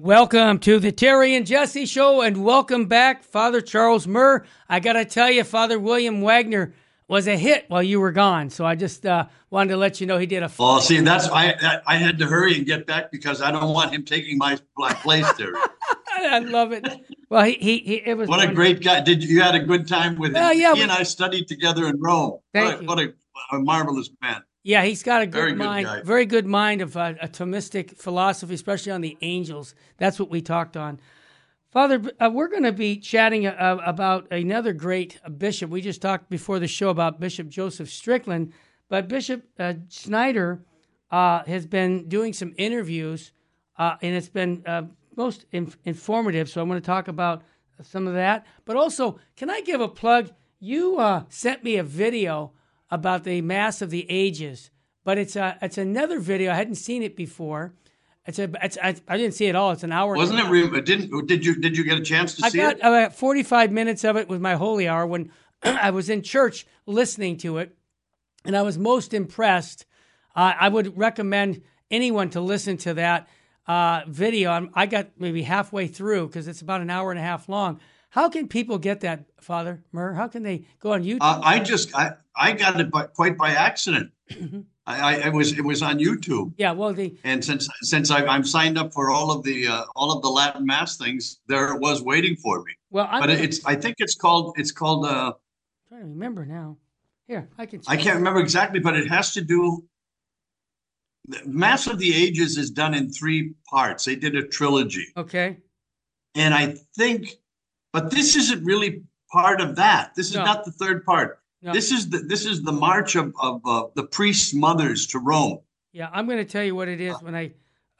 Welcome to the Terry and Jesse Show, and welcome back, Father Charles Murr. I got to tell you, Father William Wagner was a hit while you were gone, so I just wanted to let you know he did a... Well, see, I had to hurry and get back because I don't want him taking my place, Terry. I love it. Well, it was... What a great guy. You had a good time with him? Yeah, he and I studied together in Rome. What a marvelous man. Yeah, he's got a good mind, guy. Very good mind of a Thomistic philosophy, especially on the angels. That's what we talked on. Father, we're going to be chatting about another great bishop. We just talked before the show about Bishop Joseph Strickland, but Bishop Schneider has been doing some interviews, and it's been most informative, so I'm going to talk about some of that. But also, can I give a plug? You sent me a video about the Mass of the Ages, but it's another video. I hadn't seen it before. I didn't see it all. It's an hour. Wasn't it? Did you get a chance to see it? I got about 45 minutes of it with my holy hour when I was in church listening to it, and I was most impressed. I would recommend anyone to listen to that video. I got maybe halfway through because it's about an hour and a half long. How can people get that, Father Murr? How can they go on YouTube? I got it quite by accident. It was on YouTube. Yeah, well, and since I'm signed up for all of the Latin Mass things, there it was waiting for me. Well, I think it's called. I'm trying to remember now. Here, I can't remember exactly, but it has to do. The Mass of the Ages is done in 3 parts. They did a trilogy. Okay. And I think. But this isn't really part of that. This is not the 3rd part. No. This is the march of the priests' mothers to Rome. Yeah, I'm going to tell you what it is when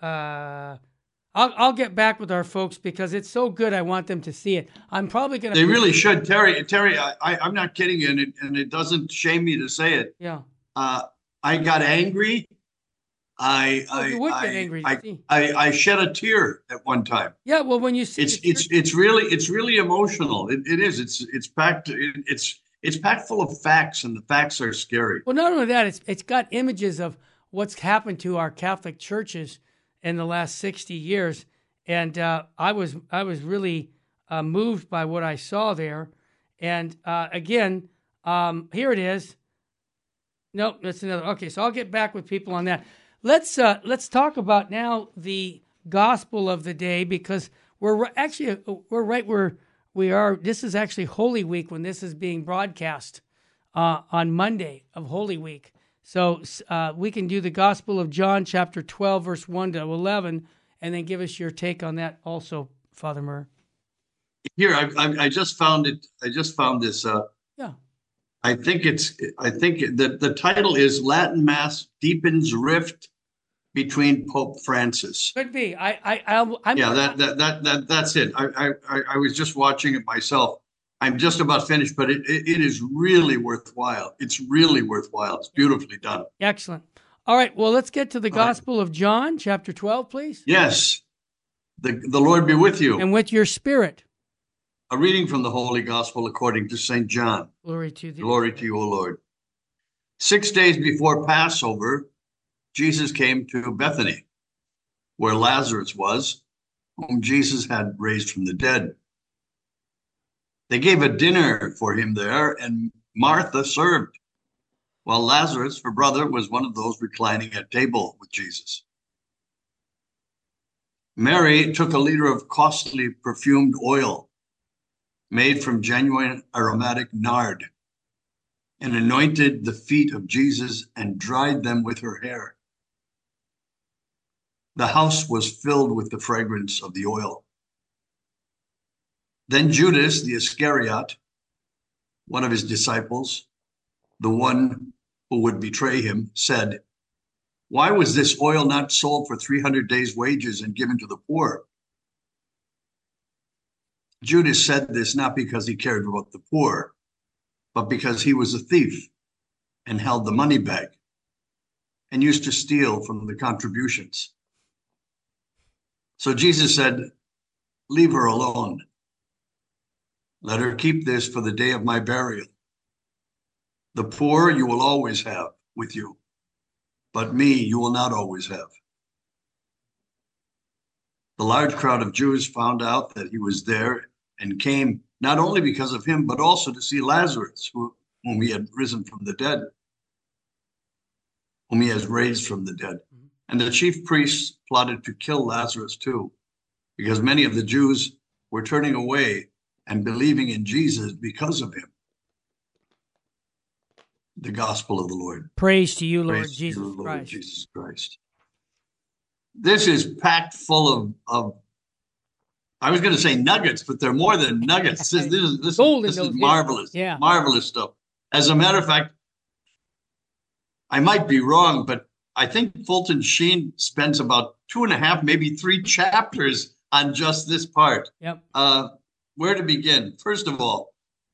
I'll get back with our folks because it's so good. I want them to see it. I'm probably going to. They really should, Terry. I'm not kidding you, and it doesn't shame me to say it. Yeah. I got angry. You would get angry. I shed a tear at one time. Yeah, well, when you see it's really emotional. It is. It's packed. It's packed full of facts, and the facts are scary. Well, not only that, it's got images of what's happened to our Catholic churches in the last 60 years, and I was really moved by what I saw there. And again, here it is. Nope, that's another. Okay, so I'll get back with people on that. Let's talk about now the gospel of the day because we're right where we are. This is actually Holy Week when this is being broadcast on Monday of Holy Week. So we can do the Gospel of John, chapter 12, verse 1 to 11, and then give us your take on that also, Father Murr. Here, I just found it. I just found this. Yeah. I think the title is Latin Mass Deepens Rift Between Pope Francis. Could be. That's it. I was just watching it myself. I'm just about finished, but it is really worthwhile. It's really worthwhile. It's beautifully done. Excellent. All right. Well, let's get to the Gospel of John, chapter 12, please. Yes. The Lord be with you. And with your spirit. A reading from the Holy Gospel according to St. John. Glory to thee. Glory to you, O Lord. 6 days before Passover, Jesus came to Bethany, where Lazarus was, whom Jesus had raised from the dead. They gave a dinner for him there, and Martha served, while Lazarus, her brother, was one of those reclining at table with Jesus. Mary took a liter of costly perfumed oil, made from genuine aromatic nard, and anointed the feet of Jesus and dried them with her hair. The house was filled with the fragrance of the oil. Then Judas the Iscariot, one of his disciples, the one who would betray him, said, "Why was this oil not sold for 300 days' wages and given to the poor?" Judas said this not because he cared about the poor, but because he was a thief and held the money bag and used to steal from the contributions. So Jesus said, "Leave her alone. Let her keep this for the day of my burial. The poor you will always have with you, but me you will not always have." The large crowd of Jews found out that he was there and came not only because of him, but also to see Lazarus, whom he had risen from the dead, whom he has raised from the dead. And the chief priests plotted to kill Lazarus too, because many of the Jews were turning away and believing in Jesus because of him. The gospel of the Lord. Praise to you, Lord Praise Jesus to you, Lord Christ. Jesus Christ. This is packed full of I was going to say nuggets, but they're more than nuggets. This is marvelous. Yeah. Marvelous stuff. As a matter of fact, I might be wrong, but I think Fulton Sheen spends about 2.5, maybe 3 chapters on just this part. Yep. Where to begin? First of all,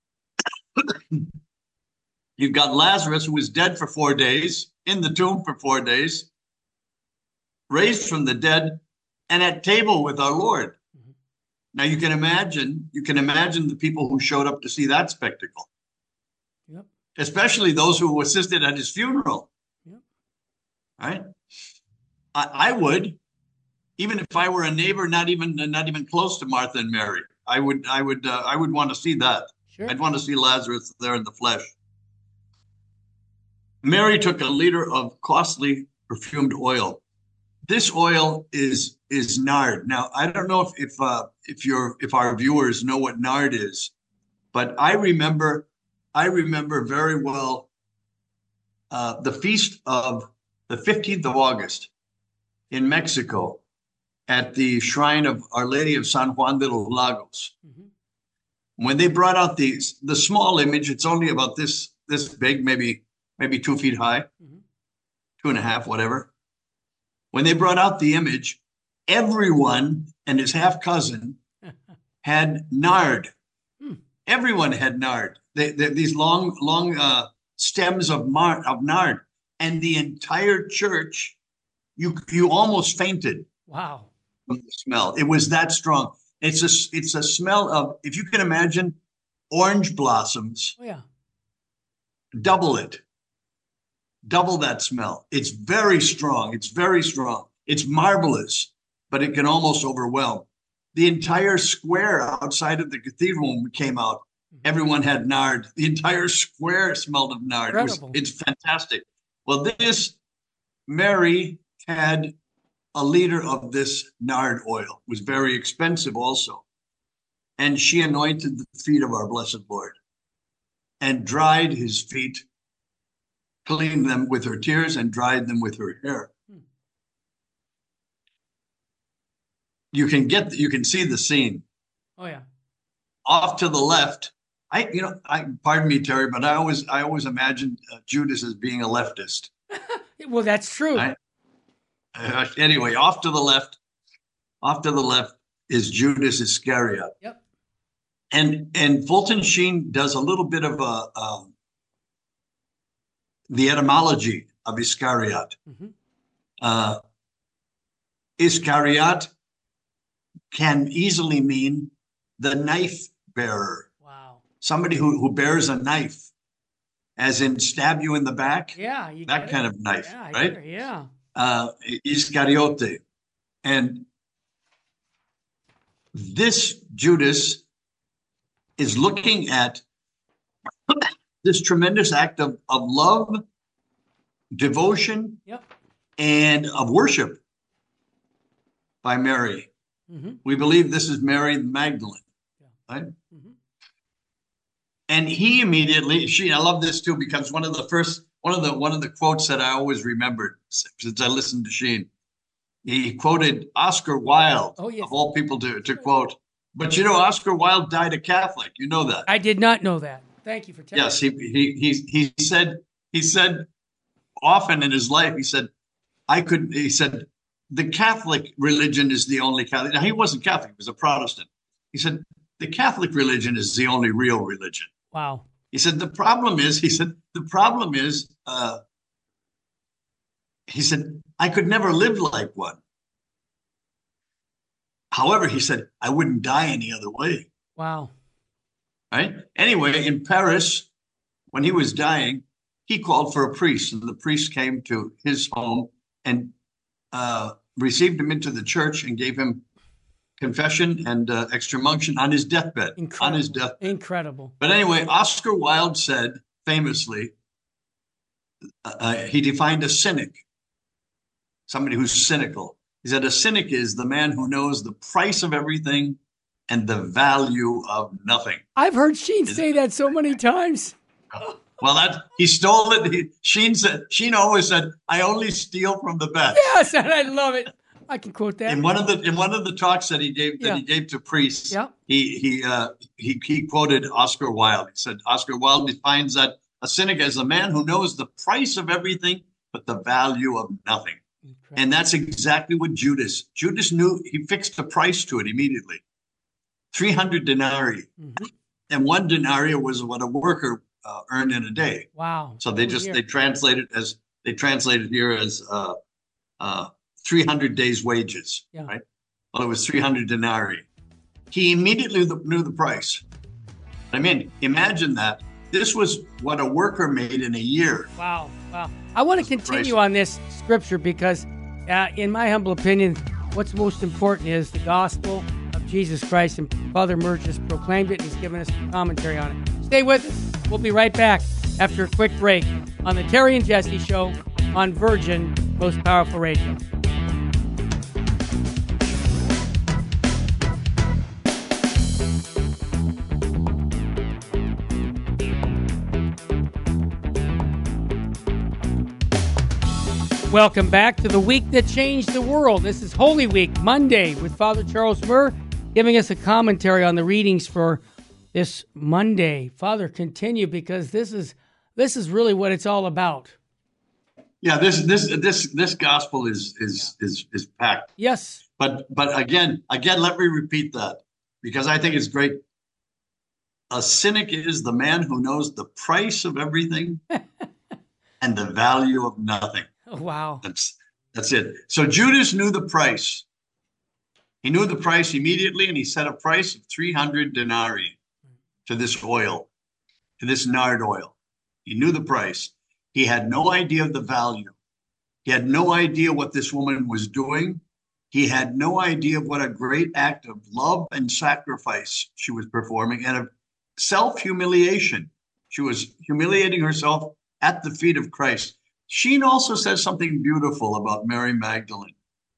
you've got Lazarus, who was dead for 4 days, in the tomb for 4 days, raised from the dead, and at table with our Lord. Mm-hmm. Now you can imagine the people who showed up to see that spectacle. Yep. Especially those who assisted at his funeral. Yep. Right? I would, even if I were a neighbor, not even close to Martha and Mary. I would want to see that. Sure. I'd want to see Lazarus there in the flesh. Mary took a liter of costly perfumed oil. This oil is nard. Now, I don't know if our viewers know what nard is, but I remember very well the feast of the 15th of August in Mexico at the shrine of Our Lady of San Juan de los Lagos. Mm-hmm. When they brought out the small image, it's only about this big, maybe 2 feet high, mm-hmm. 2.5, whatever. When they brought out the image, everyone and his half cousin had nard. Everyone had nard. These long stems of nard, and the entire church, you almost fainted. Wow! From the smell, it was that strong. It's a smell of, if you can imagine, orange blossoms. Oh yeah. Double that smell. It's very strong. It's marvelous, but it can almost overwhelm. The entire square outside of the cathedral came out. Everyone had nard. The entire square smelled of nard. It's fantastic. Well, Mary had a liter of this nard oil. It was very expensive also. And she anointed the feet of our blessed Lord and dried his feet, cleaned them with her tears, and dried them with her hair. You can see the scene. Oh yeah. Off to the left, pardon me, Terry, but I always imagined Judas as being a leftist. Well, that's true. Anyway, off to the left is Judas Iscariot. Yep. And Fulton Sheen does a little bit of the etymology of Iscariot. Mm-hmm. Iscariot can easily mean the knife bearer. Wow. Somebody who bears a knife, as in stab you in the back. Yeah. That kind of knife, yeah, right? Yeah. Iscariote. And this Judas is looking at this tremendous act of love, devotion, yep. and of worship by Mary. Mm-hmm. We believe this is Mary Magdalene, right? Mm-hmm. And he immediately, I love this too, because one of the quotes that I always remembered since I listened to Sheen, he quoted Oscar Wilde, of all people to quote. But Oscar Wilde died a Catholic. You know that. I did not know that. Thank you for telling me. Yes, he said often in his life, he said, the Catholic religion is the only Catholic. Now, he wasn't Catholic, he was a Protestant. He said, the Catholic religion is the only real religion. Wow. He said, the problem is, I could never live like one. However, he said, I wouldn't die any other way. Wow. Right? Anyway, in Paris, when he was dying, he called for a priest, and the priest came to his home and received him into the church and gave him confession and extreme unction on his deathbed. Incredible. On his deathbed. Incredible. But anyway, Oscar Wilde said famously, he defined a cynic, somebody who's cynical. He said a cynic is the man who knows the price of everything and the value of nothing. I've heard Sheen say that so many times. Well, he stole it. Sheen always said, "I only steal from the best." Yes, and I love it. I can quote that. In one of the talks that he gave to priests, he quoted Oscar Wilde. He said Oscar Wilde defines that a cynic as a man who knows the price of everything but the value of nothing. Incredible. And that's exactly what Judas knew. He fixed a price to it immediately. 300 denarii. Mm-hmm. And 1 denarii was what a worker earned in a day. Wow. So they translated here as 300 days wages, right? Well, it was 300 denarii. He immediately knew the price. I mean, imagine that. This was what a worker made in a year. Wow. I want to continue on this scripture because, in my humble opinion, what's most important is the gospel of Jesus Christ, and Father Murch has proclaimed it and he's given us a commentary on it. Stay with us. We'll be right back after a quick break on the Terry and Jesse Show on Virgin Most Powerful Radio. Welcome back to the week that changed the world. This is Holy Week, Monday, with Father Charles Murr giving us a commentary on the readings for this Monday. Father, continue, because this is really what it's all about. Yeah, this gospel is packed. Yes. But again, let me repeat that, because I think it's great. A cynic is the man who knows the price of everything and the value of nothing. Oh, wow. That's it. So Judas knew the price. He knew the price immediately, and he set a price of 300 denarii to this oil, to this nard oil. He knew the price. He had no idea of the value. He had no idea what this woman was doing. He had no idea of what a great act of love and sacrifice she was performing, and of self-humiliation. She was humiliating herself at the feet of Christ. Sheen also says something beautiful about Mary Magdalene.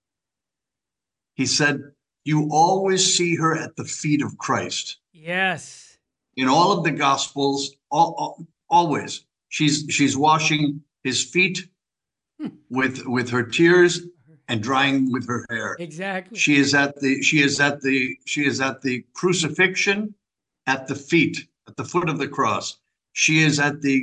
He said, you always see her at the feet of Christ. Yes. In all of the Gospels, always. She's washing his feet with her tears and drying with her hair. Exactly. She is at the crucifixion at the feet, at the foot of the cross. She is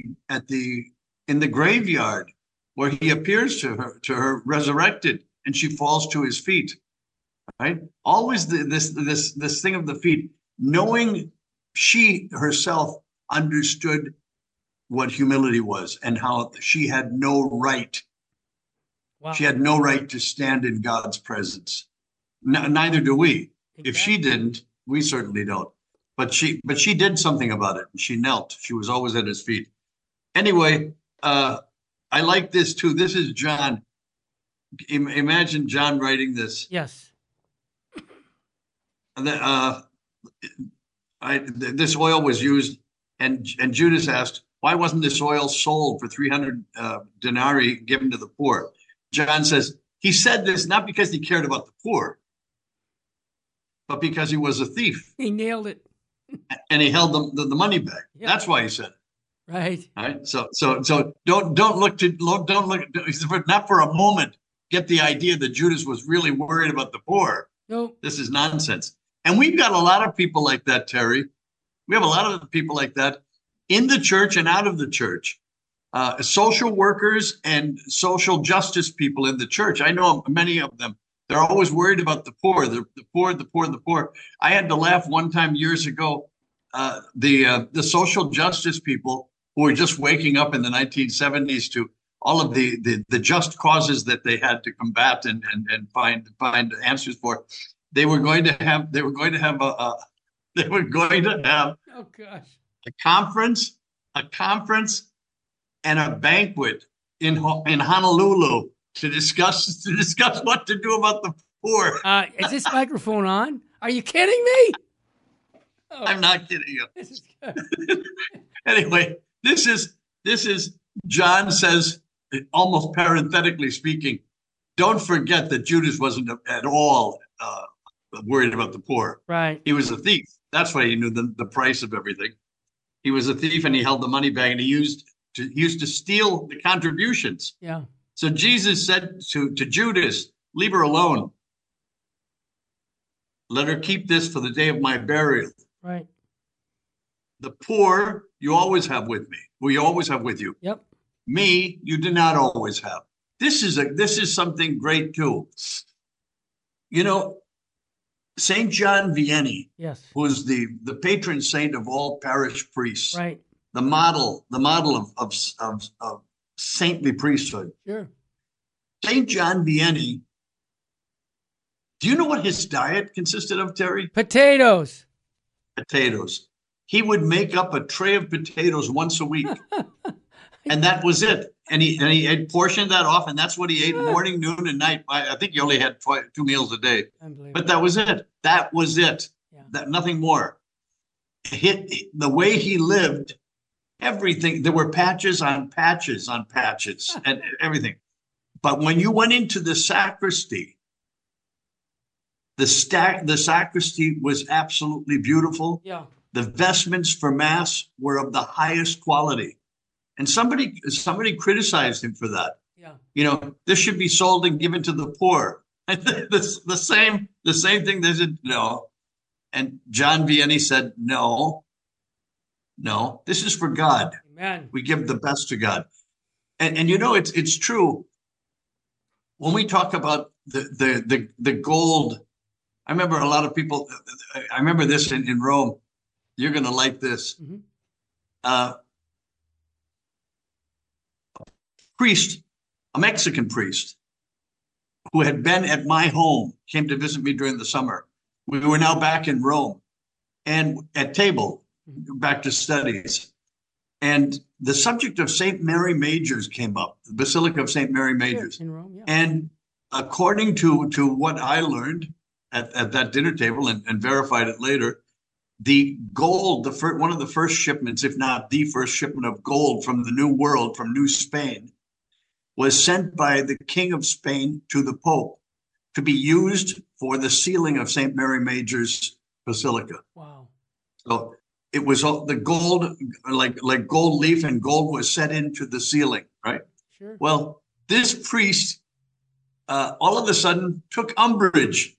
in the graveyard where he appears to her resurrected, and she falls to his feet. Right? Always this thing of the feet, knowing she herself understood what humility was and how she had no right. Wow. She had no right to stand in God's presence. Neither do we. Exactly. If she didn't, we certainly don't. But she did something about it. She knelt. She was always at his feet. Anyway, I like this too. This is John. Imagine John writing this. Yes. This oil was used, and Judas asked, why wasn't this oil sold for 300 denarii given to the poor? John says, he said this not because he cared about the poor, but because he was a thief. He nailed it. And he held the money back. Yep. That's why he said it. Right. Right. So don't look not for a moment get the idea that Judas was really worried about the poor. Nope. This is nonsense. And we've got a lot of people like that, Terry. We have a lot of people like that in the church and out of the church. Social workers and social justice people in the church. I know many of them. They're always worried about the poor, the poor. I had to laugh one time years ago. The social justice people who were just waking up in the 1970s to all of the just causes that they had to combat and find answers for. They were going to have oh gosh, a conference and a banquet in Honolulu to discuss what to do about the poor. Is this microphone on? Are you kidding me? Oh, I'm not kidding you. this is good. Anyway, this is John says, almost parenthetically speaking, don't forget that Judas wasn't at all worried about the poor. Right. He was a thief. That's why he knew the price of everything. He was a thief, and he held the money bag, and he used to steal the contributions. Yeah. So Jesus said to Judas, leave her alone. Let her keep this for the day of my burial. Right. The poor you always have with me. We always have with you. Yep. Me, you do not always have. This is something great too. You know, Saint John Vianney, Yes. who is the patron saint of all parish priests, Right. the model of saintly priesthood. Sure. Saint John Vianney. Do you know what his diet consisted of, Terry? Potatoes. Potatoes. He would make up a tray of potatoes once a week, and that was it. And he had portioned that off, and that's what he ate morning, noon, and night. I think he only had 2 meals a day, but that was it. That was it. Yeah. That nothing more. The way he lived, everything. There were patches on patches on patches, and everything. But when you went into the sacristy, the sacristy was absolutely beautiful. Yeah. The vestments for mass were of the highest quality. And somebody criticized him for that. Yeah. You know, this should be sold and given to the poor. the same thing they said, no. And John Vianney said, no, this is for God. Amen. We give the best to God. And you know, it's true. When we talk about the gold, I remember a lot of people, I remember this in Rome. You're going to like this. Mm-hmm. A Mexican priest who had been at my home, came to visit me during the summer. We were now back in Rome and at table, back to studies. And the subject of St. Mary Majors came up, the Basilica of St. Mary Majors. In Rome, yeah. And according to what I learned at that dinner table and verified it later, the gold, one of the first shipments, if not the first shipment of gold from the New World, from New Spain, was sent by the King of Spain to the Pope to be used for the sealing of St. Mary Major's Basilica. Wow. So it was the gold, like gold leaf, and gold was set into the ceiling, right? Sure. Well, this priest all of a sudden took umbrage.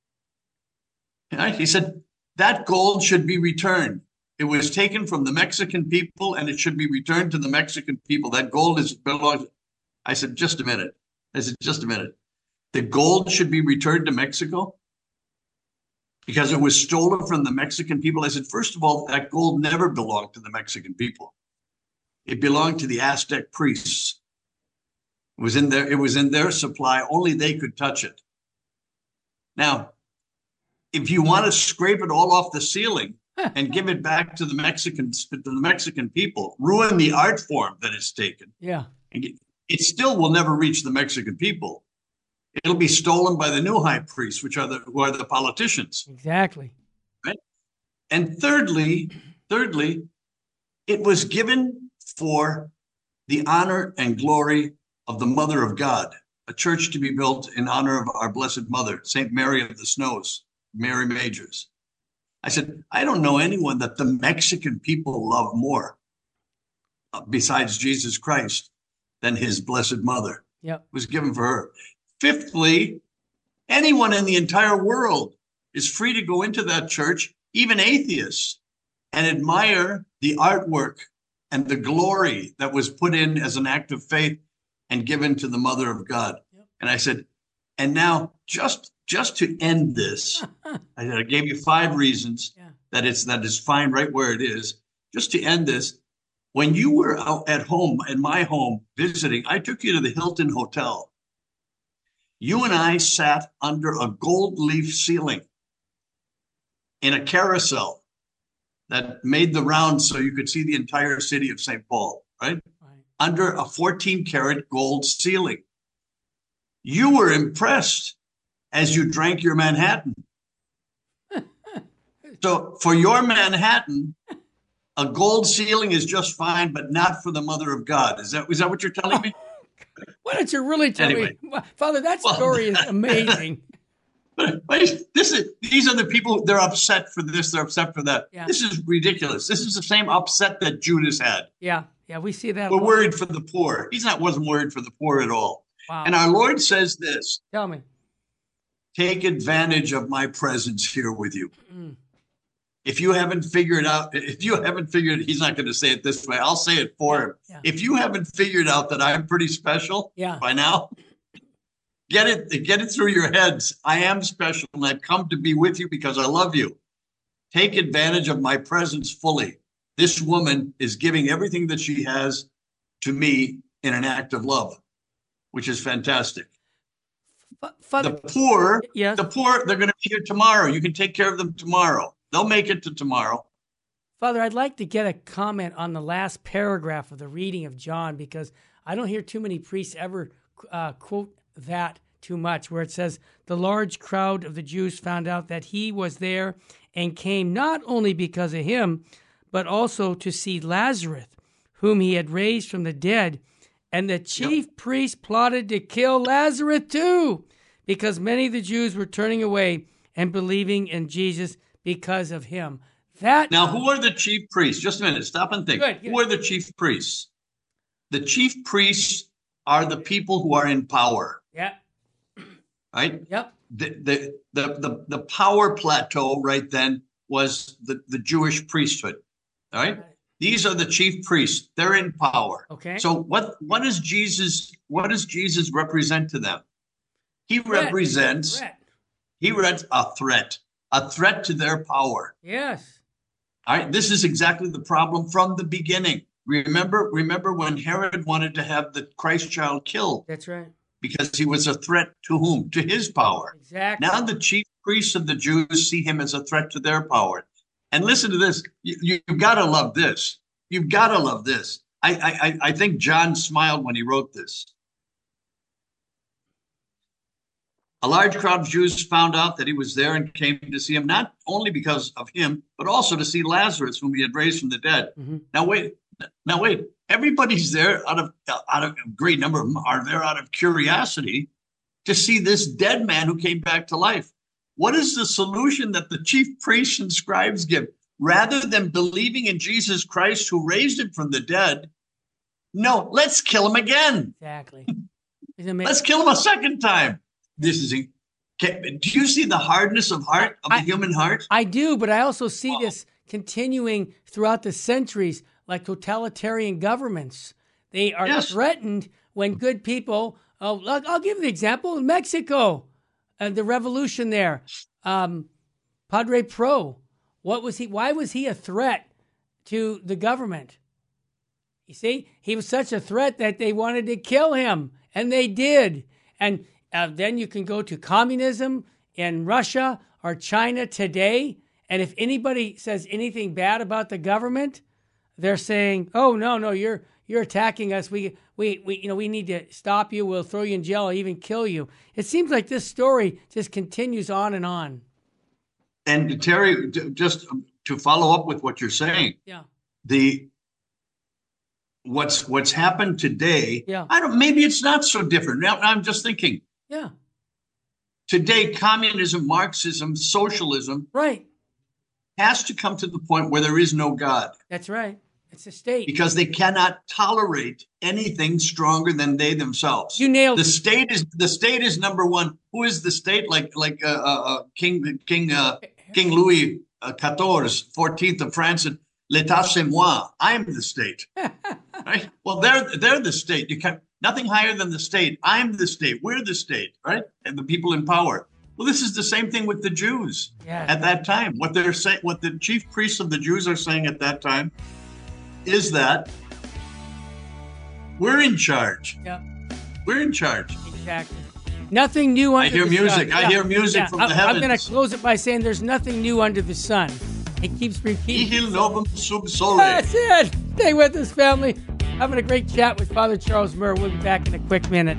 Right? He said, that gold should be returned. It was taken from the Mexican people, and it should be returned to the Mexican people. That gold belongs. I said, just a minute. The gold should be returned to Mexico because it was stolen from the Mexican people. I said, first of all, that gold never belonged to the Mexican people. It belonged to the Aztec priests. It was in their supply. Only they could touch it. Now, if you want to scrape it all off the ceiling and give it back to the Mexican people, ruin the art form that it's taken. Yeah. It still will never reach the Mexican people. It'll be stolen by the new high priests, who are the politicians. Exactly. Right? And thirdly, it was given for the honor and glory of the Mother of God, a church to be built in honor of our Blessed Mother, St. Mary of the Snows, Mary Majors. I said, I don't know anyone that the Mexican people love more besides Jesus Christ than his Blessed Mother. Yep. It was given for her. Fifthly, anyone in the entire world is free to go into that church, even atheists, and admire the artwork and the glory that was put in as an act of faith and given to the Mother of God. Yep. And I said, and now just to end this, I gave you 5 reasons that it's fine right where it is. Just to end this, when you were out at home, in my home, visiting, I took you to the Hilton Hotel. You and I sat under a gold leaf ceiling in a carousel that made the rounds so you could see the entire city of St. Paul, right? Under a 14-karat gold ceiling. You were impressed as you drank your Manhattan. So for your Manhattan, a gold ceiling is just fine, but not for the Mother of God. Is that what you're telling me? Why don't you really tell me? Father, that story is amazing. But these are the people, they're upset for this, they're upset for that. Yeah. This is ridiculous. This is the same upset that Judas had. Yeah, we see that. We're worried for the poor. Wasn't worried for the poor at all. Wow. And our Lord says this. Tell me. Take advantage of my presence here with you. If you haven't figured he's not going to say it this way. I'll say it for him. Yeah. If you haven't figured out that I'm pretty special by now, get it through your heads. I am special and I've come to be with you because I love you. Take advantage of my presence fully. This woman is giving everything that she has to me in an act of love, which is fantastic. Father, the poor, they're going to be here tomorrow. You can take care of them tomorrow. They'll make it to tomorrow. Father, I'd like to get a comment on the last paragraph of the reading of John, because I don't hear too many priests ever quote that too much, where it says, the large crowd of the Jews found out that he was there and came not only because of him, but also to see Lazarus, whom he had raised from the dead. And the chief priest plotted to kill Lazarus too, because many of the Jews were turning away and believing in Jesus because of him. Now, who are the chief priests? Just a minute. Stop and think. Good. Who are the chief priests? The chief priests are the people who are in power. Yeah. Right? Yep. The power plateau right then was the Jewish priesthood. All right? These are the chief priests. They're in power. Okay. So what does Jesus represent to them? He represents a threat to their power. Yes. All right. This is exactly the problem from the beginning. Remember when Herod wanted to have the Christ child killed. That's right. Because he was a threat to whom? To his power. Exactly. Now the chief priests of the Jews see him as a threat to their power. And listen to this. You've got to love this. You've got to love this. I think John smiled when he wrote this. A large crowd of Jews found out that he was there and came to see him, not only because of him, but also to see Lazarus, whom he had raised from the dead. Mm-hmm. Now wait. Everybody's there out of a great number of them are there out of curiosity to see this dead man who came back to life. What is the solution that the chief priests and scribes give? Rather than believing in Jesus Christ who raised him from the dead, no, let's kill him again. Exactly. Let's kill him a second time. Do you see the hardness of heart of the human heart? I do, but I also see this continuing throughout the centuries, like totalitarian governments. They are threatened when good people. I'll give you the example in Mexico, the revolution there. Padre Pro, what was he? Why was he a threat to the government? You see, he was such a threat that they wanted to kill him, and they did. And then you can go to communism in Russia or China today, and if anybody says anything bad about the government, they're saying, "Oh no, you're attacking us. We need to stop you. We'll throw you in jail or even kill you." It seems like this story just continues on and on. And Terry, just to follow up with what you're saying, what's happened today? Yeah. Maybe it's not so different. Now I'm just thinking. Yeah. Today, communism, Marxism, socialism, right, has to come to the point where there is no God. That's right. It's a state. Because they cannot tolerate anything stronger than they themselves. You nailed it. The state is number one. Who is the state? Like King Louis XIV, 14th of France, and L'État c'est moi. I am the state. Right? Well, they're the state. You can't. Nothing higher than the state. I'm the state. We're the state, right? And the people in power. Well, this is the same thing with the Jews at that time. What they're saying, what the chief priests of the Jews are saying at that time, is that we're in charge. Yep. We're in charge. Exactly. Nothing new under the sun. I hear music from the heavens. I'm going to close it by saying there's nothing new under the sun. It keeps repeating. Nihil novum sub sole. That's it. Stay with us, family. Having a great chat with Father Charles Murr. We'll be back in a quick minute.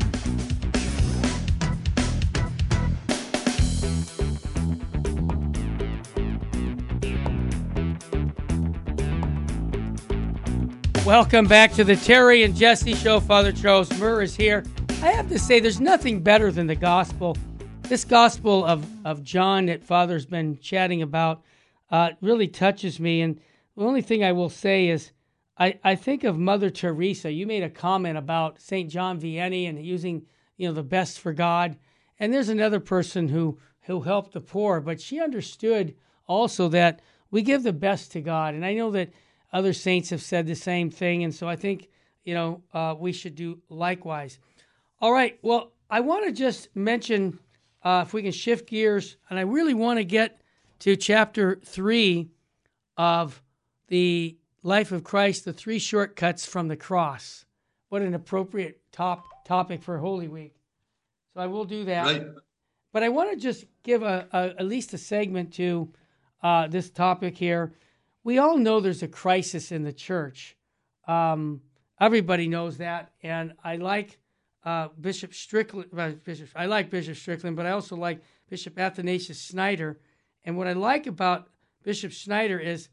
Welcome back to the Terry and Jesse Show. Father Charles Murr is here. I have to say, there's nothing better than the gospel. This gospel of John that Father's been chatting about really touches me. And the only thing I will say is I think of Mother Teresa. You made a comment about St. John Vianney and using the best for God. And there's another person who helped the poor, but she understood also that we give the best to God. And I know that other saints have said the same thing, and so I think, we should do likewise. All right, well, I want to just mention, if we can shift gears, and I really want to get to chapter 3 of the Life of Christ, the 3 shortcuts from the cross. What an appropriate topic for Holy Week. So I will do that. Right. But I want to just give at least a segment to this topic here. We all know there's a crisis in the church. Everybody knows that, and I like Bishop Strickland. I like Bishop Strickland, but I also like Bishop Athanasius Schneider. And what I like about Bishop Schneider is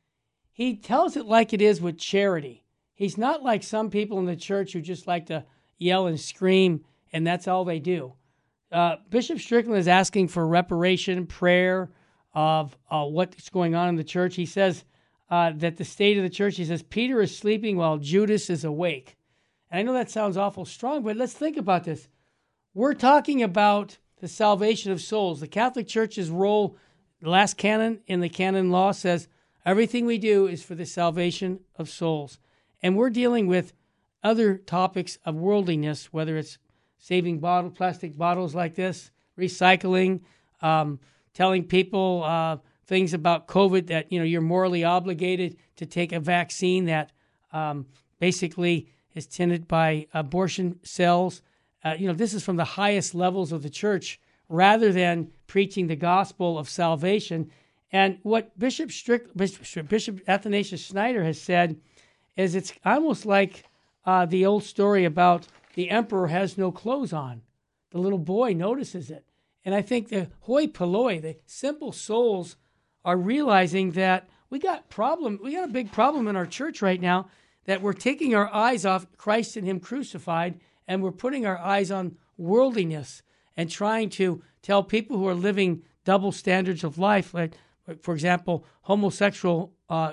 he tells it like it is with charity. He's not like some people in the church who just like to yell and scream, and that's all they do. Bishop Strickland is asking for reparation, prayer, of what's going on in the church. He says that the state of the church, he says, Peter is sleeping while Judas is awake. And I know that sounds awful strong, but let's think about this. We're talking about the salvation of souls. The Catholic Church's role, the last canon in the canon law says, everything we do is for the salvation of souls. And we're dealing with other topics of worldliness, whether it's saving plastic bottles like this, recycling, telling people things about COVID that, you're morally obligated to take a vaccine that basically is tinted by abortion cells. This is from the highest levels of the church rather than preaching the gospel of salvation. And what Bishop Athanasius Schneider has said is it's almost like the old story about the emperor has no clothes on. The little boy notices it. And I think the hoi polloi, the simple souls, are realizing that we got a big problem in our church right now, that we're taking our eyes off Christ and Him crucified, and we're putting our eyes on worldliness and trying to tell people who are living double standards of life, like, for example, homosexual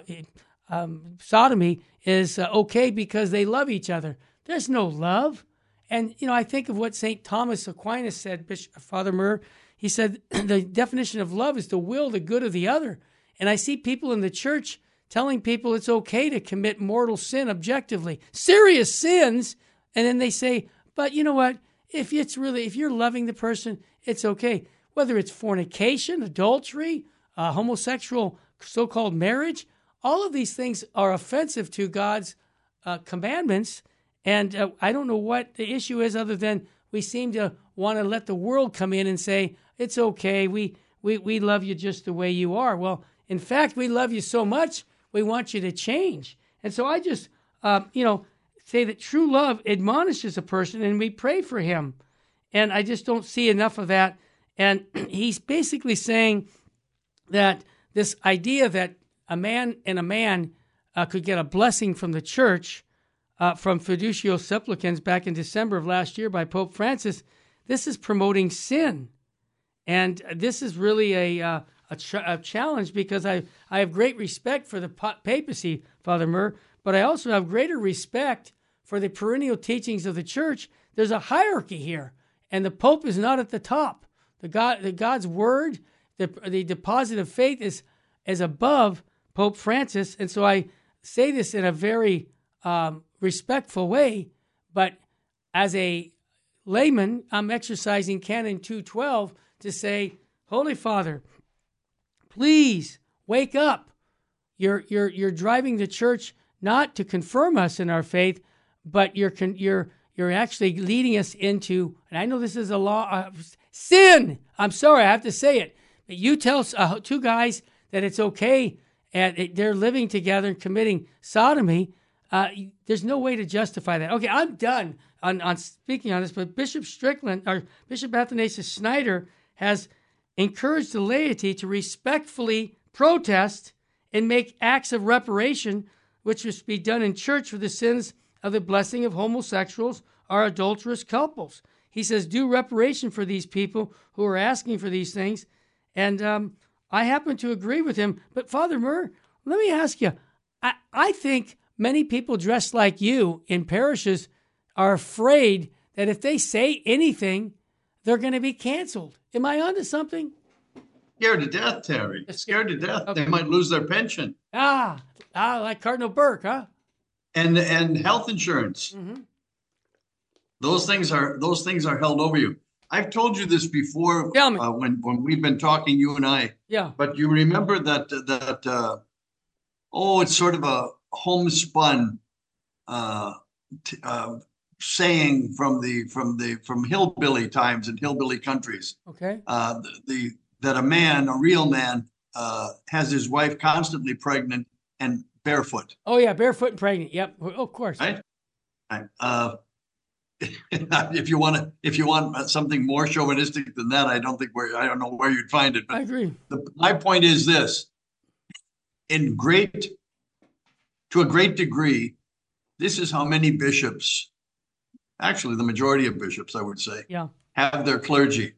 sodomy is okay because they love each other. There's no love. And, I think of what St. Thomas Aquinas said, Father Murr. He said, the definition of love is to will the good of the other. And I see people in the church telling people it's okay to commit mortal sin objectively, serious sins. And then they say, but you know what? If you're loving the person, it's okay. Whether it's fornication, adultery, homosexual so-called marriage, all of these things are offensive to God's commandments. And I don't know what the issue is, other than we seem to want to let the world come in and say, it's okay, we love you just the way you are. Well, in fact, we love you so much, we want you to change. And so I just, say that true love admonishes a person, and we pray for him. And I just don't see enough of that. And he's basically saying that this idea that a man and a man could get a blessing from the church, from Fiducio Supplicans back in December of last year by Pope Francis, this is promoting sin. And this is really a challenge, because I have great respect for the papacy, Father Murr, but I also have greater respect for the perennial teachings of the church. There's a hierarchy here, and the Pope is not at the top. God's word, the deposit of faith is above Pope Francis. And so I say this in a very respectful way, but as a layman, I'm exercising Canon 212 to say, Holy Father, please wake up. You're driving the church not to confirm us in our faith, but you're actually leading us into, and I know this is a law, sin. I'm sorry, I have to say it. But you tell two guys that it's okay, and they're living together and committing sodomy. There's no way to justify that. Okay, I'm done on speaking on this, but Bishop Athanasius Schneider has encouraged the laity to respectfully protest and make acts of reparation which must be done in church for the sins of the blessing of homosexuals or adulterous couples. He says, do reparation for these people who are asking for these things. And I happen to agree with him. But Father Murr, let me ask you, I think many people dressed like you in parishes are afraid that if they say anything, they're going to be canceled. Am I onto something? Scared to death, Terry. Scared to death. Okay. They might lose their pension. Like Cardinal Burke, huh? And health insurance. Mm-hmm. Those things are held over you. I've told you this before. Tell me. When we've been talking, you and I. Yeah. But you remember that it's sort of a homespun saying from hillbilly times and hillbilly countries. Okay. That a real man, has his wife constantly pregnant and barefoot. Oh yeah, barefoot and pregnant. Yep, of course. Right. If you want something more chauvinistic than that, I don't know where you'd find it. But I agree. My point is this: to a great degree, this is how many bishops, actually the majority of bishops, I would say, have their clergy.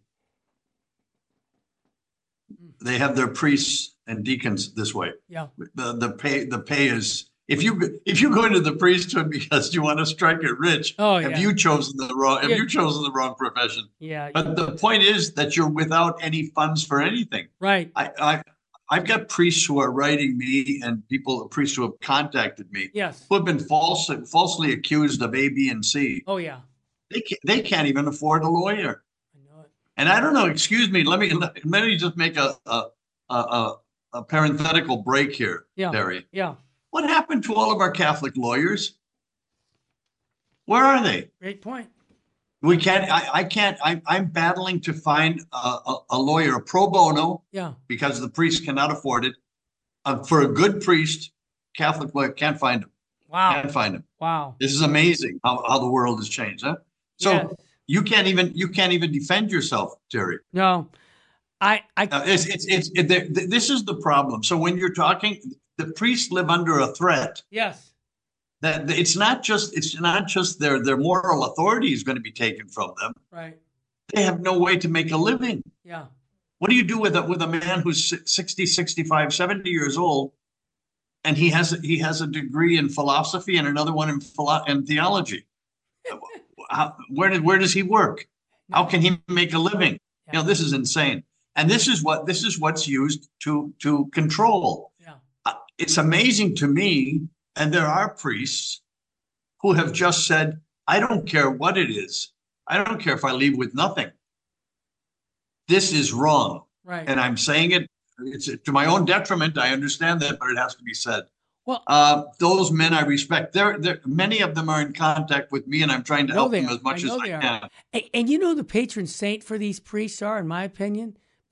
They have their priests and deacons this way. Yeah. The pay is. If you go into the priesthood because you want to strike it rich, have you chosen the wrong profession? Yeah. But the point is that you're without any funds for anything. Right. I've got priests who are writing me and priests who have contacted me. Yes. Who have been falsely accused of A, B, and C. Oh yeah. They can't even afford a lawyer. I know it. And I don't know. Excuse me. Let me just make a parenthetical break here, Terry. Yeah. What happened to all of our Catholic lawyers? Where are they? Great point. We can't. I can't. I'm battling to find a lawyer, a pro bono. Yeah. Because the priest cannot afford it. For a good priest, Catholic lawyer can't find him. Wow. Can't find him. Wow. This is amazing how the world has changed, huh? So you can't even defend yourself, Terry. No. This is the problem. So when you're talking, the priests live under a threat. Yes. That it's not just their moral authority is going to be taken from them. Right. They have no way to make a living. Yeah. What do you do with a man who's 60, 65, 70 years old, and he has a degree in philosophy and another one in theology? Where does he work? How can he make a living? Yeah. This is insane. And this is what's used to control. Yeah. It's amazing to me, and there are priests who have just said, I don't care what it is. I don't care if I leave with nothing. This is wrong. Right. And I'm saying it's to my own detriment. I understand that, but it has to be said. Well, those men I respect. Many of them are in contact with me, and I'm trying to help them as much as I can. And you know the patron saint for these priests are, in my opinion,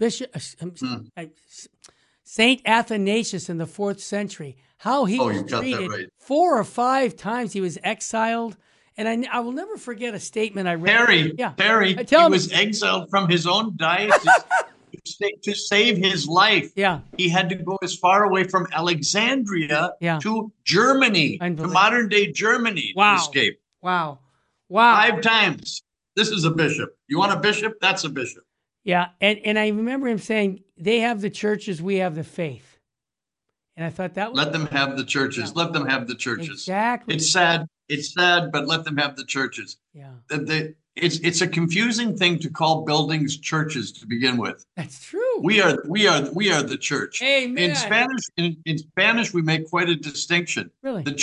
Saint Athanasius in the 4th century. How he was treated. Right. 4 or 5 times he was exiled. And I will never forget a statement I read. Terry, he was exiled from his own diocese to save his life. Yeah. He had to go as far away from Alexandria to Germany, to modern day Germany to escape. Wow. 5 times. This is a bishop. You want a bishop? That's a bishop. Yeah. And I remember him saying, they have the churches, we have the faith. And I thought that was... Let them have the churches. Yeah. Let them have the churches. Exactly. It's sad, but let them have the churches. Yeah. It's a confusing thing to call buildings churches to begin with. That's true. We are the church. Amen. In Spanish, we make quite a distinction. Really? The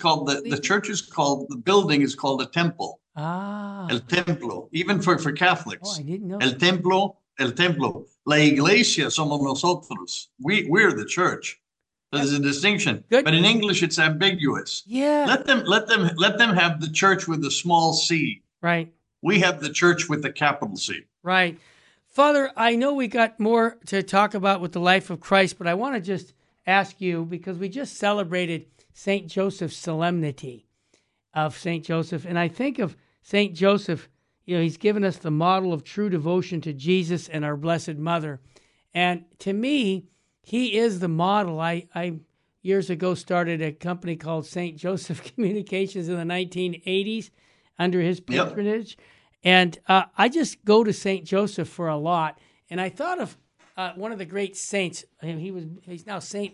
building is called a temple. Ah. El templo. Even for Catholics. Oh, I didn't know. El templo. La iglesia somos nosotros. We're the church. There's a distinction. Good. But in English, it's ambiguous. Yeah. Let them have the church with a small c. Right. We have the church with the capital C. Right. Father, I know we got more to talk about with the life of Christ, but I want to just ask you, because we just celebrated St. Joseph's solemnity of St. Joseph, and I think of St. Joseph, he's given us the model of true devotion to Jesus and our Blessed Mother. And to me, he is the model. I years ago started a company called St. Joseph Communications in the 1980s under his patronage. Yep. And I just go to St. Joseph for a lot. And I thought of one of the great saints. He's now Saint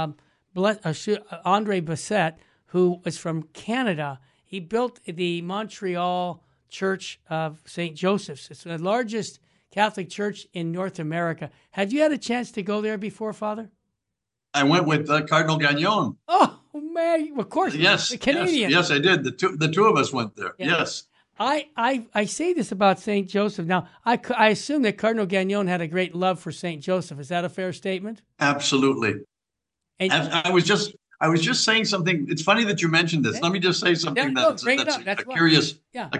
Andre Bessette, who was from Canada. He built the Montreal Church of St. Joseph's. It's the largest Catholic church in North America. Have you had a chance to go there before, Father? I went with Cardinal Gagnon. Oh, man, of course. Yes, the Canadian. Yes, I did. The two of us went there. Yeah. Yes. I say this about St. Joseph. Now, I assume that Cardinal Gagnon had a great love for St. Joseph. Is that a fair statement? Absolutely. And I was just saying something. It's funny that you mentioned this. Let me just say something that's a curious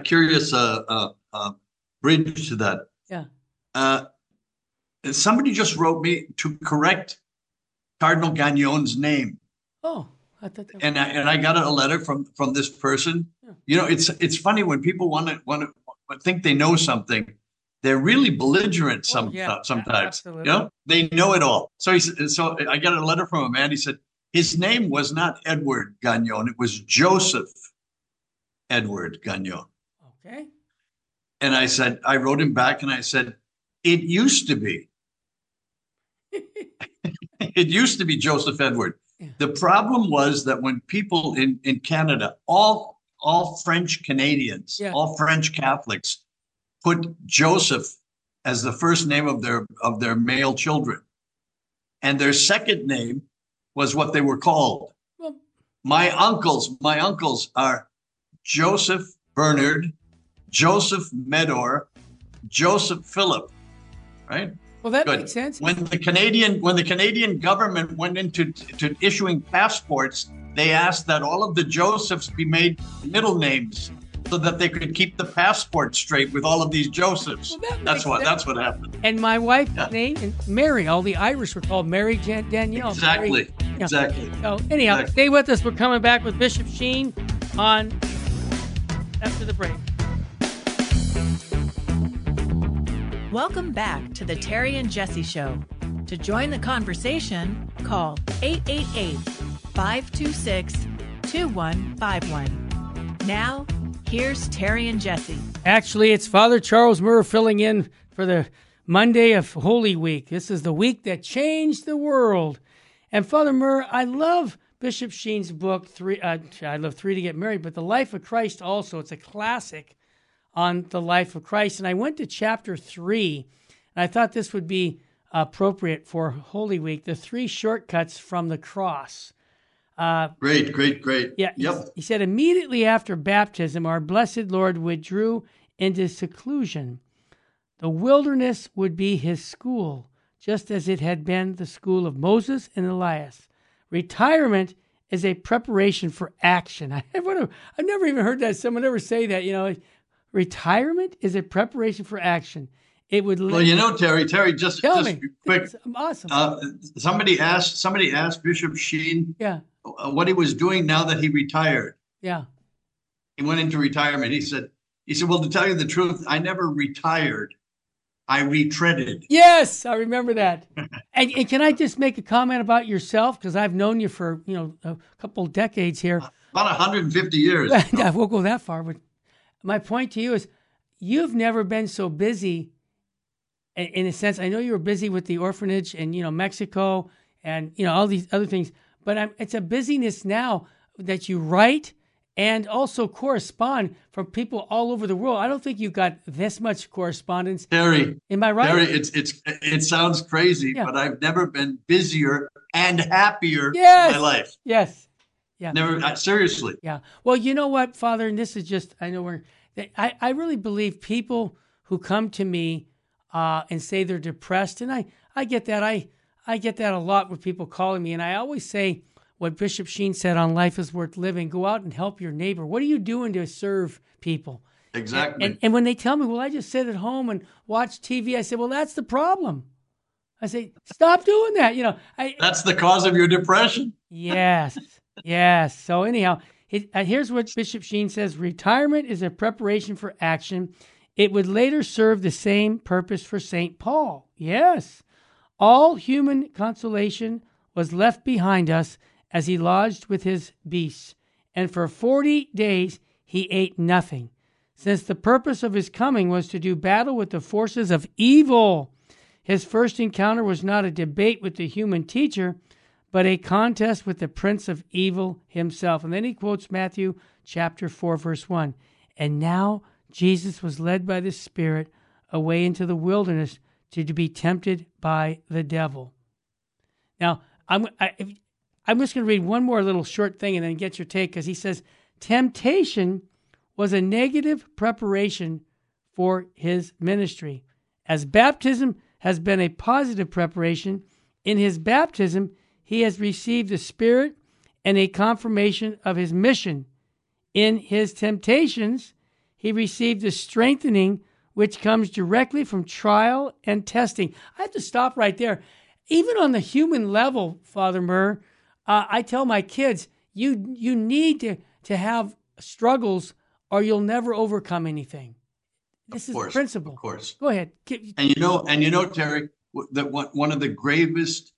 bridge to that. Yeah. Somebody just wrote me to correct Cardinal Gagnon's name. Oh, I thought that was... and I got a letter from this person. Yeah. You know, it's funny when people want to think they know something. They're really belligerent sometimes. Absolutely. You know, they know it all. So I got a letter from a man. He said his name was not Edward Gagnon. It was Joseph Edward Gagnon. Okay. And I wrote him back and I said, it used to be. It used to be Joseph Edward. Yeah. The problem was that when people in Canada, all French Canadians, all French Catholics, put Joseph as the first name of their male children, and their second name was what they were called. Well, my uncles are Joseph Bernard, Joseph Medor, Joseph Philip, right? Well, that makes sense. When the Canadian government went into issuing passports, they asked that all of the Josephs be made middle names so that they could keep the passport straight with all of these Josephs. Well, that's what happened. And my wife's name, Mary. All the Irish were called Mary Danielle. Exactly. Mary, exactly. So anyhow, Stay with us. We're coming back with Bishop Sheen on after the break. Welcome back to the Terry and Jesse Show. To join the conversation, call 888-526-2151. Now, here's Terry and Jesse. Actually, it's Father Charles Murr filling in for the Monday of Holy Week. This is the week that changed the world. And Father Murr, I love Bishop Sheen's book, I love Three to Get Married, but The Life of Christ also. It's a classic on the life of Christ. And I went to chapter 3, and I thought this would be appropriate for Holy Week, the 3 shortcuts from the cross. Great. Yeah. Yep. He said, immediately after baptism, our blessed Lord withdrew into seclusion. The wilderness would be his school, just as it had been the school of Moses and Elias. Retirement is a preparation for action. I've never even heard that someone ever say that, you know. Retirement is a preparation for action. It would. Well, you know, Terry, just quick. It's awesome. Somebody asked Bishop Sheen, what he was doing now that he retired. Yeah. He went into retirement. He said, well, to tell you the truth, I never retired. I retreaded. Yes, I remember that. and can I just make a comment about yourself? Because I've known you for, a couple of decades here. About 150 years. I won't go that far, but my point to you is you've never been so busy in a sense. I know you were busy with the orphanage and, Mexico and, all these other things, but it's a busyness now that you write and also correspond from people all over the world. I don't think you got this much correspondence. Terry, am I right? Terry, it sounds crazy, but I've never been busier and happier in my life. Yes. Yeah. Never, seriously. Yeah. Well, you know what, Father, and this is just, I know I really believe people who come to me and say they're depressed, and I get that. I get that a lot with people calling me, and I always say what Bishop Sheen said on Life is Worth Living: go out and help your neighbor. What are you doing to serve people? Exactly. And when they tell me, well, I just sit at home and watch TV, I say, well, that's the problem. I say, stop doing that. That's the cause of your depression. Yes. Yes. So anyhow, here's what Bishop Sheen says. Retirement is a preparation for action. It would later serve the same purpose for St. Paul. Yes. All human consolation was left behind us as he lodged with his beasts. And for 40 days he ate nothing, since the purpose of his coming was to do battle with the forces of evil. His first encounter was not a debate with the human teacher, but a contest with the prince of evil himself. And then he quotes Matthew chapter 4, verse 1. And now Jesus was led by the Spirit away into the wilderness to be tempted by the devil. Now, I'm just going to read one more little short thing and then get your take, because he says, temptation was a negative preparation for his ministry, as baptism has been a positive preparation. In his baptism, he has received the Spirit and a confirmation of his mission. In his temptations, he received the strengthening which comes directly from trial and testing. I have to stop right there. Even on the human level, Father Murr, I tell my kids, you need to have struggles or you'll never overcome anything. This is the principle. Of course. Go ahead. And you know, Terry, that one of the gravest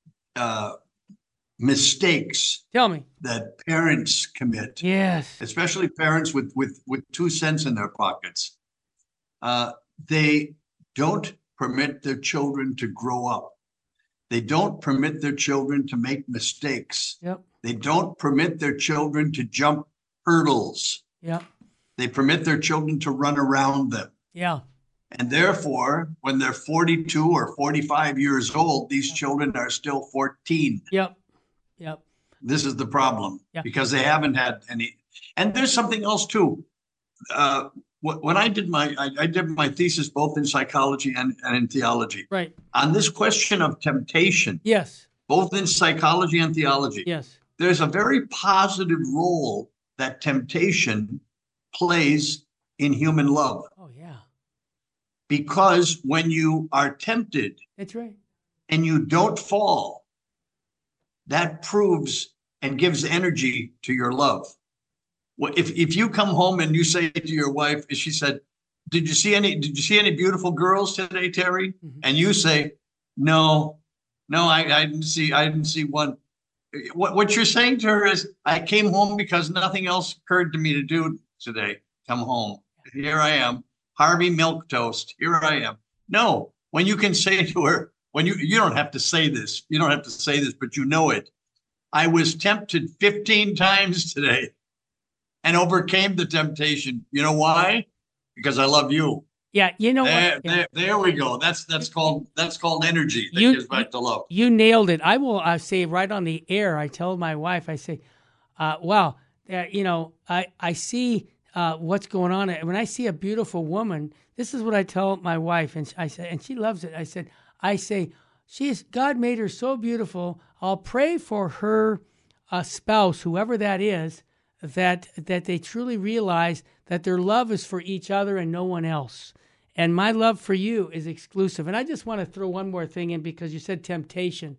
mistakes that parents commit, yes, especially parents with 2 cents in their pockets, they don't permit their children to grow up. They don't permit their children to make mistakes. Yep. They don't permit their children to jump hurdles. Yep. They permit their children to run around them. Yeah. And therefore, when they're 42 or 45 years old, these children are still 14. Yep. This is the problem, because they haven't had any. And there's something else too. When I did my thesis both in psychology and in theology. Right. On this question of temptation. Yes. Both in psychology and theology. Yes. There's a very positive role that temptation plays in human love. Oh, yeah. Because when you are tempted, that's right, and you don't fall, that proves and gives energy to your love. Well, if you come home and you say to your wife, she said, did you see any beautiful girls today, Terry? Mm-hmm. And you say, no, I didn't see one. What you're saying to her is, I came home because nothing else occurred to me to do today. Come home. Here I am. Harvey Milquetoast. Here I am. No, when you can say to her, when you don't have to say this. You don't have to say this, but you know it. I was tempted 15 times today and overcame the temptation. You know why? Because I love you. Yeah, you know what? There we go. That's called energy. That gives back to love. You nailed it. I say right on the air. I tell my wife, I say, wow, I see what's going on. When I see a beautiful woman, this is what I tell my wife, and I say, and she loves it. I say, God made her so beautiful. I'll pray for her spouse, whoever that is, that they truly realize that their love is for each other and no one else. And my love for you is exclusive. And I just want to throw one more thing in, because you said temptation.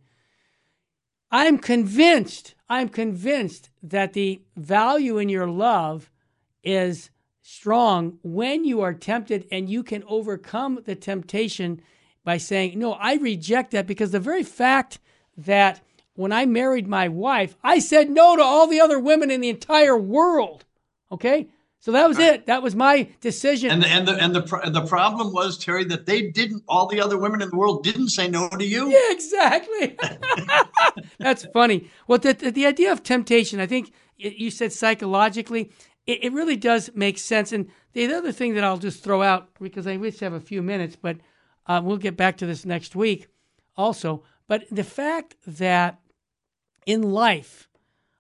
I'm convinced that the value in your love is strong when you are tempted and you can overcome the temptation by saying, no, I reject that, because the very fact that when I married my wife, I said no to all the other women in the entire world. Okay? So that was it. That was my decision. And the problem was, Terry, that all the other women in the world didn't say no to you. Yeah, exactly. That's funny. Well, the idea of temptation, I think you said psychologically, it really does make sense. And the other thing that I'll just throw out, because I wish to have a few minutes, but we'll get back to this next week also. But the fact that in life,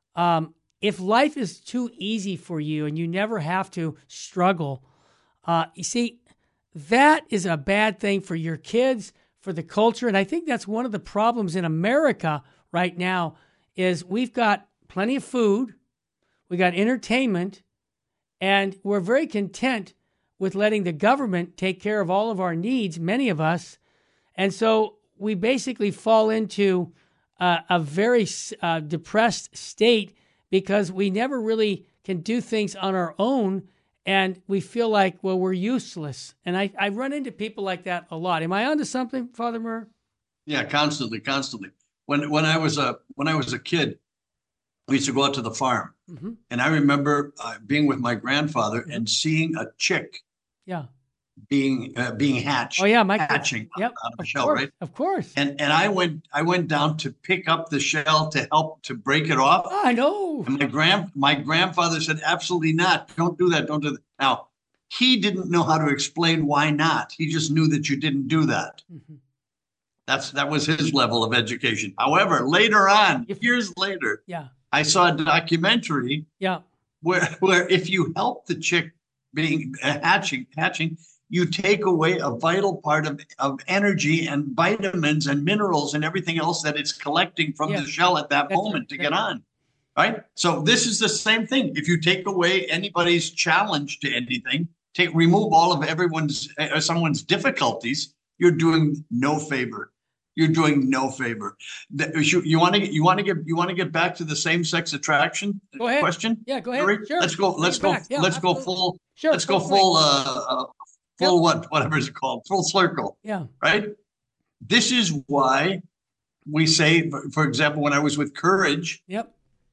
if life is too easy for you and you never have to struggle, you see, that is a bad thing for your kids, for the culture. And I think that's one of the problems in America right now is we've got plenty of food, we got entertainment, and we're very content with letting the government take care of all of our needs, many of us. And so we basically fall into a very depressed state, because we never really can do things on our own, and we feel like, well, we're useless. And I run into people like that a lot. Am I onto something, Father Murr? Yeah, constantly. When I was a kid, we used to go out to the farm. Mm-hmm. And I remember being with my grandfather and seeing a chick Yeah. being hatched. Oh yeah, hatching yep, out of a of shell, course, right? Of course. And I went down to pick up the shell to help to break it off. Oh, I know. And my grandfather said, absolutely not. Don't do that. Don't do that. Now, he didn't know how to explain why not. He just knew that you didn't do that. Mm-hmm. That was his level of education. However, later on, years later, Yeah. I saw a documentary Yeah. where if you help the chick being hatching, you take away a vital part of energy and vitamins and minerals and everything else that it's collecting from Yeah. the shell at that That's moment right. to get on. Right? So this is the same thing. If you take away anybody's challenge to anything, remove all of someone's difficulties, you're doing no favor. You're doing no favor. You want to get back to the same-sex attraction Go ahead. question? Yeah, go ahead. Sure. Sure. Let's go. Let's Bring go. it back. Yeah, let's go absolutely. full. Sure, Let's go full full. Whatever it's called, full circle. Yeah. Right. This is why we say, for example, when I was with Courage, Yep.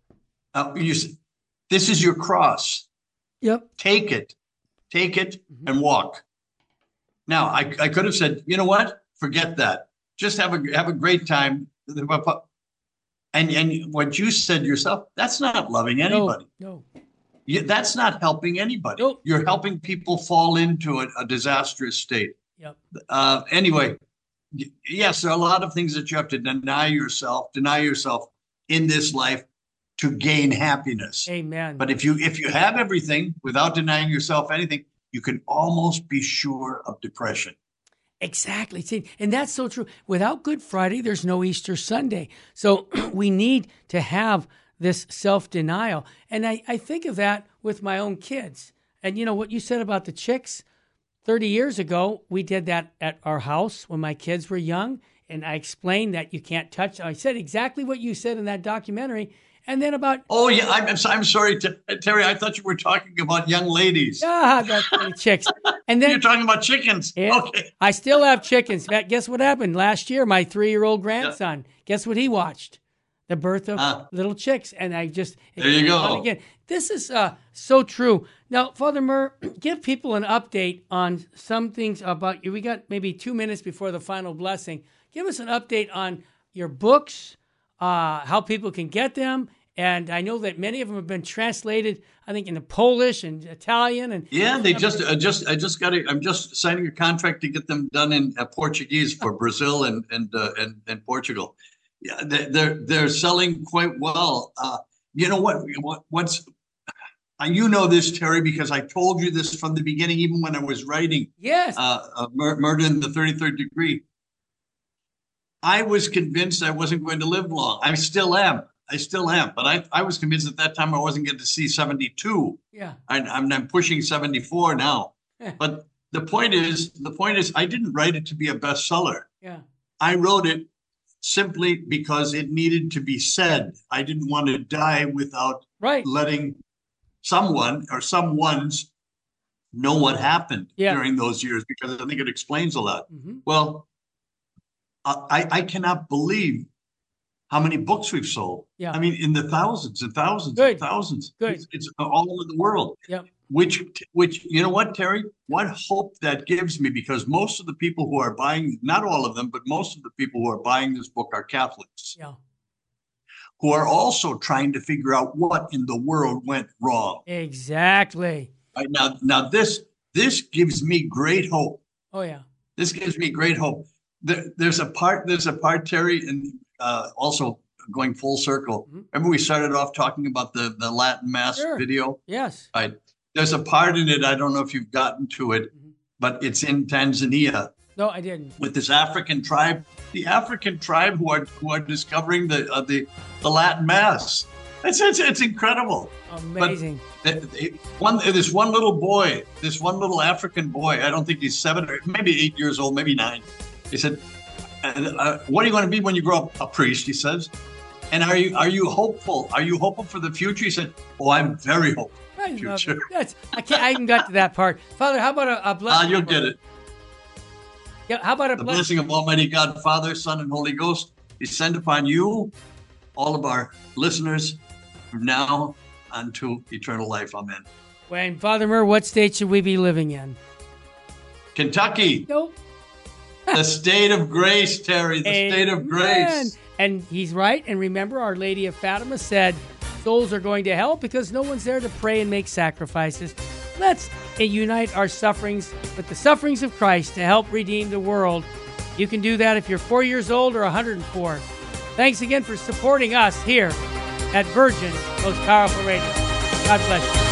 This is your cross. Yep. Take it, and walk. Now, I could have said, you know what? Forget that. Just have a great time. And what you said yourself, that's not loving anybody. No. That's not helping anybody. Nope. You're helping people fall into a disastrous state. Yep. Anyway, yes, there are a lot of things that you have to deny yourself in this life to gain happiness. Amen. But if you have everything without denying yourself anything, you can almost be sure of depression. Exactly. See, and that's so true. Without Good Friday, there's no Easter Sunday. So we need to have this self-denial. And I think of that with my own kids. And you know what you said about the chicks? 30 years ago, we did that at our house when my kids were young. And I explained that you can't touch. I said exactly what you said in that documentary. And then about... Oh, yeah. I'm sorry, Terry. I thought you were talking about young ladies. That's the chicks. And then you're talking about chickens. Yeah, okay. I still have chickens. Guess what happened? Last year, my 3-year-old grandson, guess what he watched? The birth of little chicks. And I just... There you go. Again. This is so true. Now, Father Murr, give people an update on some things about you. We got maybe 2 minutes before the final blessing. Give us an update on your books, how people can get them. And I know that many of them have been translated, I think, into Polish and Italian. And yeah, they I'm just signing a contract to get them done in Portuguese for Brazil and Portugal. Yeah, they're selling quite well. You know what's you know this, Terry, because I told you this from the beginning, even when I was writing. Yes. Murder in the 33rd Degree. I was convinced I wasn't going to live long. I still am. But I was convinced at that time I wasn't going to see 72. Yeah. I'm pushing 74 now. Yeah. But the point is, I didn't write it to be a bestseller. Yeah. I wrote it simply because it needed to be said. I didn't want to die without letting someone or someone's know what happened during those years, because I think it explains a lot. Mm-hmm. Well, I cannot believe how many books we've sold. Yeah. I mean, in the thousands and thousands Good. and thousands. Good. It's all over the world. Yep. Which, you know what, Terry? What hope that gives me, because most of the people who are buying, not all of them, but most of the people who are buying this book are Catholics. Yeah. Who are also trying to figure out what in the world went wrong. Exactly. Right now this gives me great hope. Oh yeah. This gives me great hope. There's a part, Terry, and also going full circle. Mm-hmm. Remember we started off talking about the Latin Mass video? Yes. Right. There's a part in it, I don't know if you've gotten to it, but it's in Tanzania. No, I didn't. With this African tribe, the African tribe who are discovering the Latin Mass. It's incredible. Amazing. But this one little African boy, I don't think he's 7 or maybe 8 years old, maybe 9. He said, what are you going to be when you grow up? A priest, he says. And are you hopeful? Are you hopeful for the future? He said, oh, I'm very hopeful. Future. I haven't got to that part. Father, how about a blessing? You'll get it. Yeah, how about the blessing of Almighty God, Father, Son, and Holy Ghost descend upon you, all of our listeners, from now unto eternal life. Amen. When Father Murr, what state should we be living in? Kentucky. Nope. The state of grace, Terry. The state of grace. And he's right. And remember, Our Lady of Fatima said souls are going to hell because no one's there to pray and make sacrifices. Let's unite our sufferings with the sufferings of Christ to help redeem the world. You can do that if you're 4 years old or 104. Thanks again for supporting us here at Virgin Most Powerful Radio. God bless you.